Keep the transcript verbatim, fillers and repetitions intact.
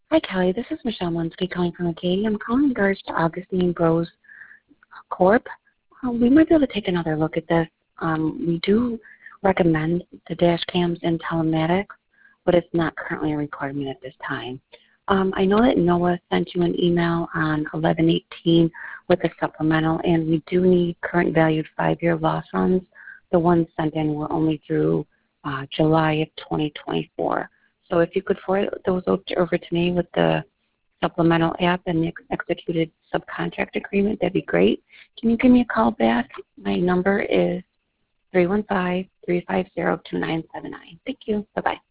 Hi, Kelly. This is Michelle Munsky calling from Acadia. I'm calling in regards to Augustine Bros Corp. Um, we might be able to take another look at this. Um, we do recommend the dash cams and telematics, but it's not currently a requirement at this time. Um, I know that Noah sent you an email on eleven eighteen with a supplemental, and we do need current valued five-year loss runs. The ones sent in were only through uh, July of twenty twenty-four. So if you could forward those over to me with the supplemental app and the executed subcontract agreement, that'd be great. Can you give me a call back? My number is three one five, three five zero, two nine seven nine. Thank you. Bye-bye.